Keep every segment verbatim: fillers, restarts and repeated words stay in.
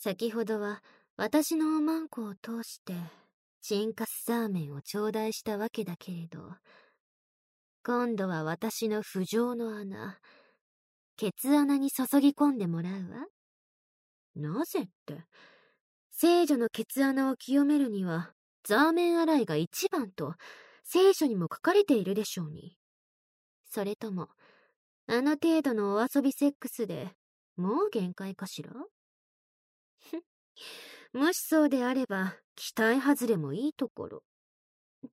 先ほどは私のおまんこを通してチンカスラーメンを頂戴したわけだけれど、今度は私の不浄の穴、ケツ穴に注ぎ込んでもらうわ。なぜって、聖女のケツ穴を清めるにはザーメン洗いが一番と聖書にも書かれているでしょうに。それともあの程度のお遊びセックスでもう限界かしら。もしそうであれば期待外れもいいところって、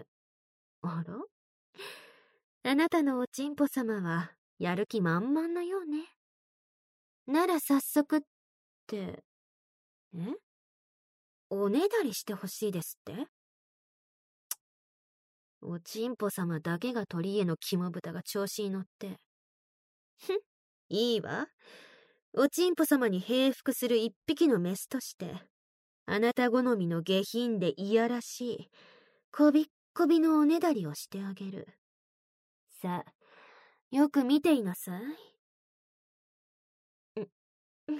あら、あなたのおちんぽ様はやる気満々のようね。なら早速って、えおねだりしてほしいですって。おちんぽ様だけが鳥への肝豚が調子に乗って。ふん、いいわ。おちんぽ様に平服する一匹のメスとして、あなた好みの下品でいやらしい、こびっこびのおねだりをしてあげる。さあ、よく見ていなさい。う、う、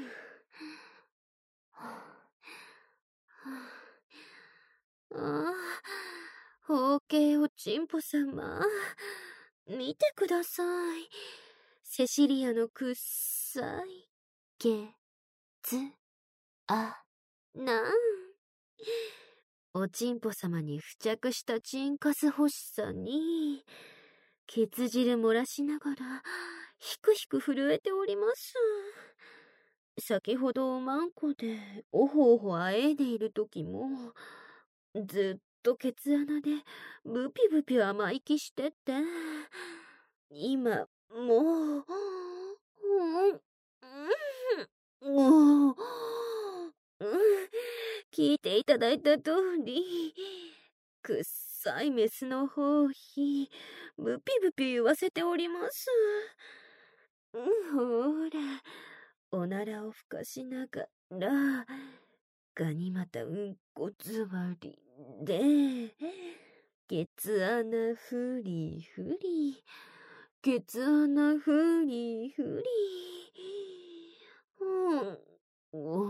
ああ、包茎おちんぽ様、見てください。セシリアのくっさい、ケツあなん。おちんぽ様に付着したチンカス欲しさに、ケツ汁漏らしながら、ひくひく震えております。先ほどおまんこでおほおほあえいでいるときも、ずっとケツ穴でブピブピ甘いきしてて、今、もう、うん、うん、もう、うん、聞いていただいた通り、くっさいメスの方ひ、ブピブピ言わせております。うん、ほら、おならをふかしながら、ガニ股うんこ座りで、ケツ穴フリフリ、ケツ穴フリフリ、うん、お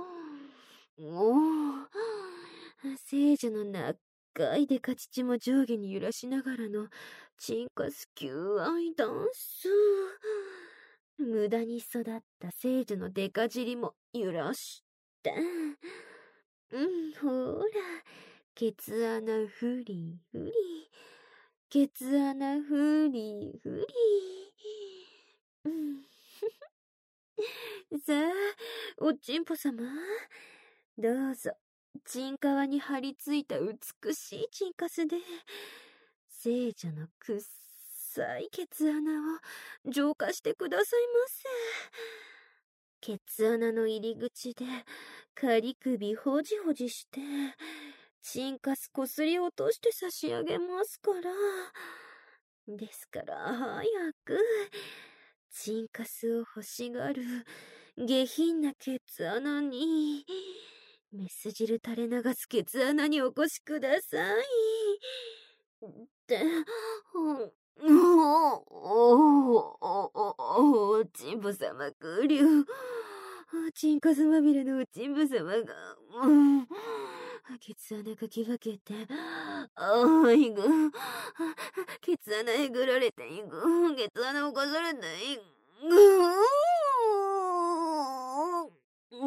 お、聖女の長いデカ乳も上下に揺らしながらのチンカス求愛ダンス。無駄に育った聖女のデカ尻も揺らして。うん、ほら、ケツ穴フリフリ、ケツ穴フリフリ。うん、さあ、おちんぽ様、どうぞ、チンカワに張り付いた美しいチンカスで、聖女のくっさいケツ穴を浄化してくださいませ。ケツ穴の入り口で、カリ首ほじほじして、チンカスこすり落として差し上げますから。ですから、早く、チンカスを欲しがる、下品なケツ穴に、メス汁垂れ流すケツ穴にお越しください。って、おおおおおちんぽ様来る。チンカスまみれのおちんぽ様が、うん、ケツ穴かき分けて、ああ、いく。ケツ穴えぐられていく。ケツ穴をこすれていく。お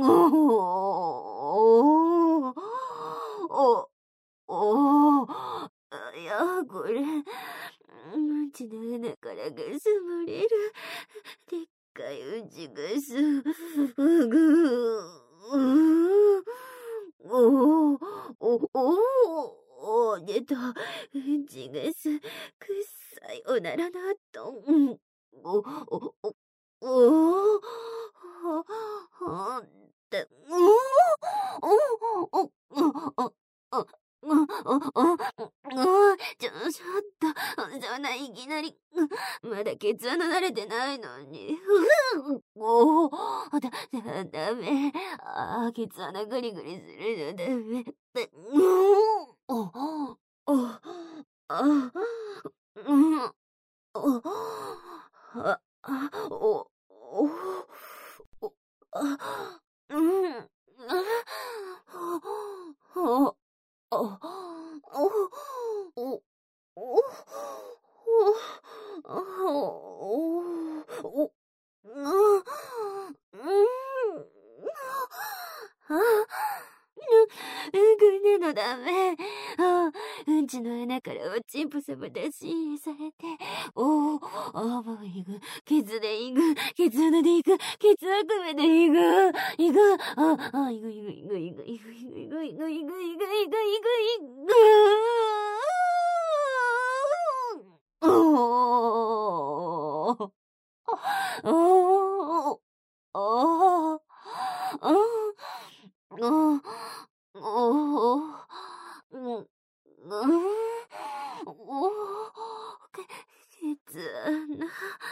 おおおおいや、これ、うんちの穴からガス漏れる。でっかいうんちガス。うぐー。おおおおお出た。うんちガス。くっさいおならの後。お、お、お、おおほんと、おおおおおおおおおちょ、ちょっと、そんないきなり、まだケツ穴慣れてないのに。おお、だ、だ、ダメ。あ、ケツ穴グリグリするのダメ。おお、お、あ、うん、お、あ、あ、お、お、お、あ、うん、 ああ、ぬ、こんなのダメ。ああ、うんちの穴からおちんぽ様出し入れされて、おお、あばいく、ケツでいく、ケツ穴でいく、ケツあくめでいく、いく、あ、あ、いくいくいくいくいくいくいくいくいくいくいくいくいくいく。おお、おお、おお、おお、おお、うん、おお、け、ケツ穴。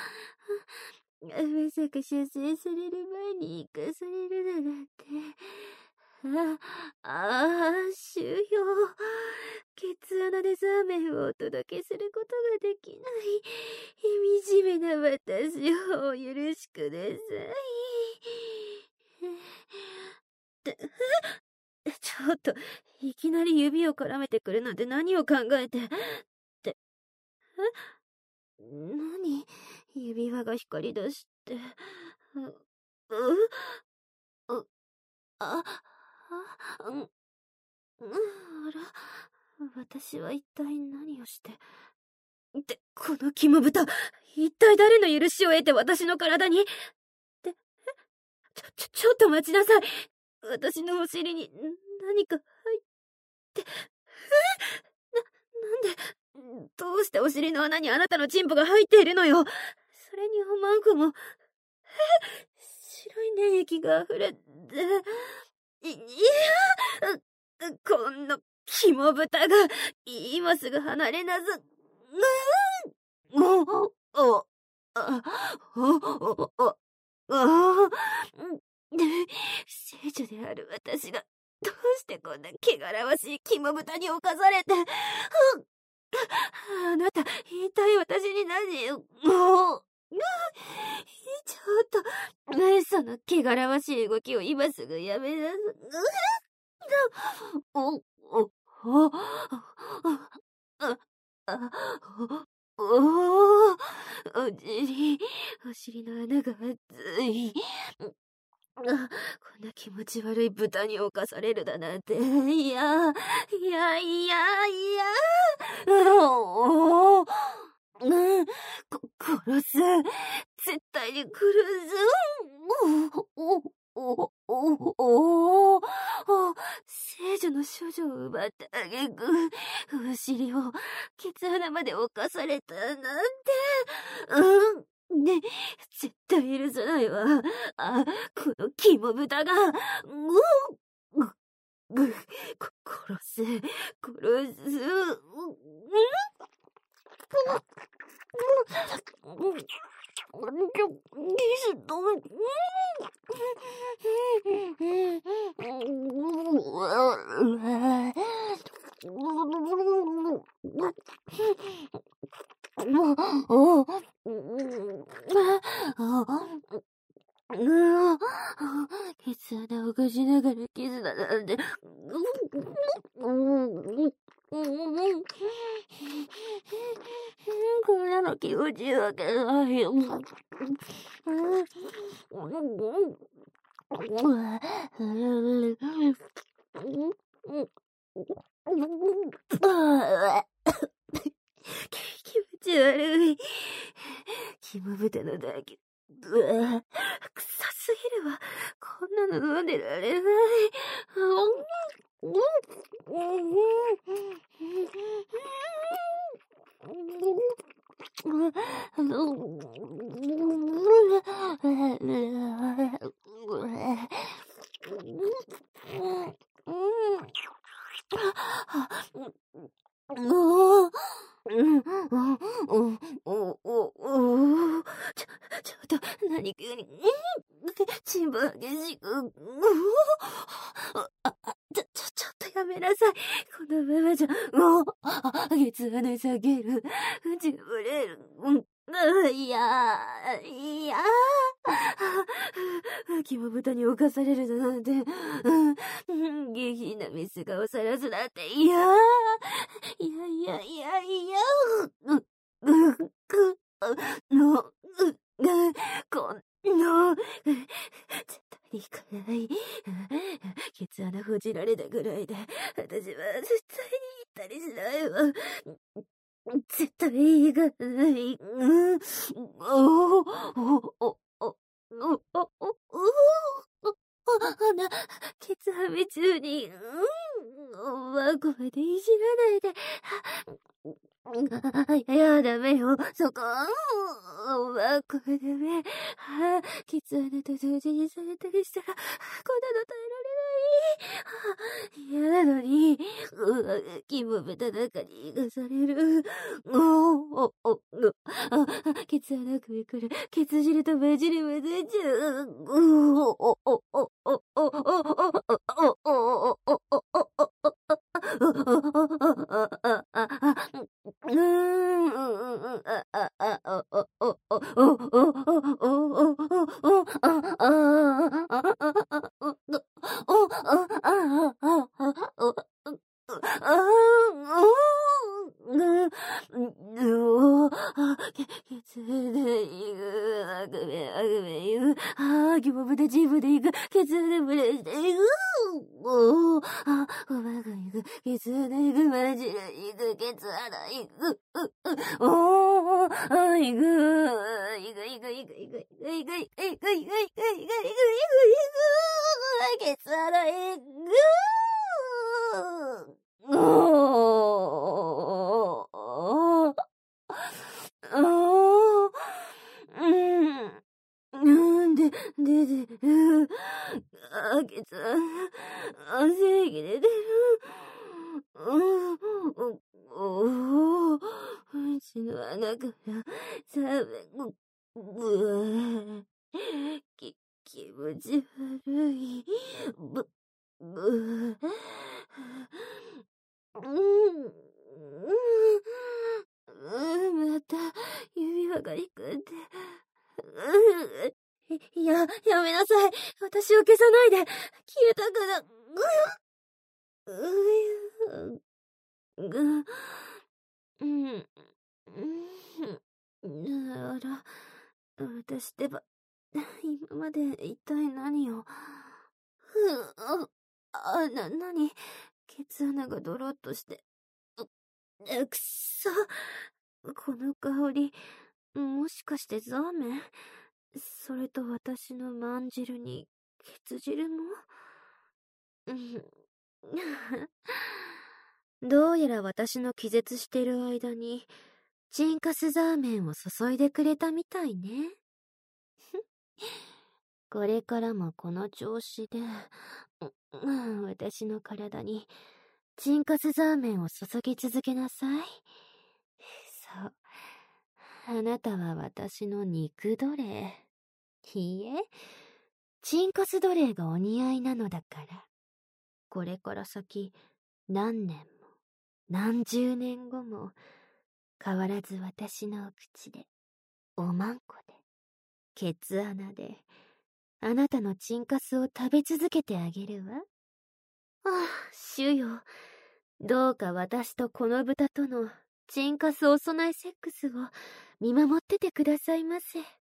まさか射精される前に生かされるだなんて。あ、ああ、終了。ケツ穴でザーメンをお届けすることができない。惨めな私をお許しください。ちょっと、いきなり指を絡めてくるなんて何を考えて。って、え？何？指輪が光り出して。う、う、う、あ、あ、うん、うん、あら、私は一体何をして。って、この肝豚、一体誰の許しを得て私の体に。って、え？ちょ、ちょ、ちょっと待ちなさい。私のお尻に何か入って、え？な、なんで、どうしてお尻の穴にあなたのチンポが入っているのよ。それにおまんこも、え？白い粘液が溢れて、い、いや、こんな肝豚が、今すぐ離れなさ、うーん、お、お、あ、お、お、お、あ、聖女である私が、どうしてこんな汚らわしい肝豚に侵されて、あなた、一体私に何を、もう、ちょっと、その汚らわしい動きを今すぐやめなさい。お、お、お、お、あ、あ、お、お、お尻、お尻の穴が熱い。あ、こんな気持ち悪い豚に侵されるだなんて。いや、いや、いや、いや、おお、うん、こ、殺す。絶対に殺す。お、お、お、お、お、お、聖女の処女を奪ってあげく、お尻を、ケツ穴まで侵されたなんて。うん。ね、絶対許さないわ。あ、この肝豚が、うぐ、ぐ、こ、殺す、殺す、う、うん、ケツ穴をかしながらキスだなんて。こんなの気持ちいいわけないよ。気持ち悪い。肝豚の唾液。うわ、臭すぎるわ。こんなの飲んでられない。もう、うん、お、お、お、お、ちょ、ちょっと、何急に、うん、チンポ激しく、うん、あ、あ、ちょ、ちょ、ちょっとやめなさい。このままじゃ、もう、あ、ケツ穴下げる、うんちが漏れる、うん、いや、いや、肝豚に侵されるだなんて、うん、下品なミスがをさらすなんて、いや、いやいやいやいや、う、う、く、の、う、こんの、絶対に行かない。ケツ穴ほじられたぐらいで、私は絶対に行ったりしないわ。絶対行かない。うん。おお、おお、お、お、お、お、お、な、ケツはめ中に、うん、大声でいじらないで。いや、ダメよ。そこ、大声ダメ。ケツ穴と同時にされたりしたら、こんなの耐えられない。嫌なのに、肝豚中に生かされる。おお、お、お、ケツ穴首から、ケツ汁とバジル混ぜちゃう。おお、お、お、お、お、お、お、お、お、お、お、お、ああ、ギボブでジブでいく、ケツでブレしていく。おー、あ、おばがいく、ケツでいく、マジでいく、ケツ穴いく。おー、あ、いく、いく、いく、いく、いく、いく、いく、いく、いく、いく、いく、いく、いく、いく、いく、ケツ穴いく。おー、おー、おー、うん。なんで、で、で、うん。あ、ケツ穴、汗液出てる。うん、お、おー、うちの穴から、さめ、ぐ、ぐわき、気持ち悪い。ぶ、ぶ、うん、うん、また、指輪が行くって。うん、いや、やめなさい。私を消さないで。消えたくな、う、う、ぐ、うん、うん、なら、私ってば、今まで一体何を、ふう、あ、な、なに、ケツ穴がドロッとして、う、くそ、この香り、もしかしてザーメン？それと私のまん汁に、ケツ汁も？どうやら私の気絶してる間に、チンカスザーメンを注いでくれたみたいね。これからもこの調子で、私の体に、チンカスザーメンを注ぎ続けなさい。そう。あなたは私の肉奴隷。いいえ、チンカス奴隷がお似合いなのだから。これから先、何年も、何十年後も、変わらず私のお口で、おまんこで、ケツ穴で、あなたのチンカスを食べ続けてあげるわ。ああ、主よ。どうか私とこの豚とのチンカスお供えセックスを見守っててくださいませ。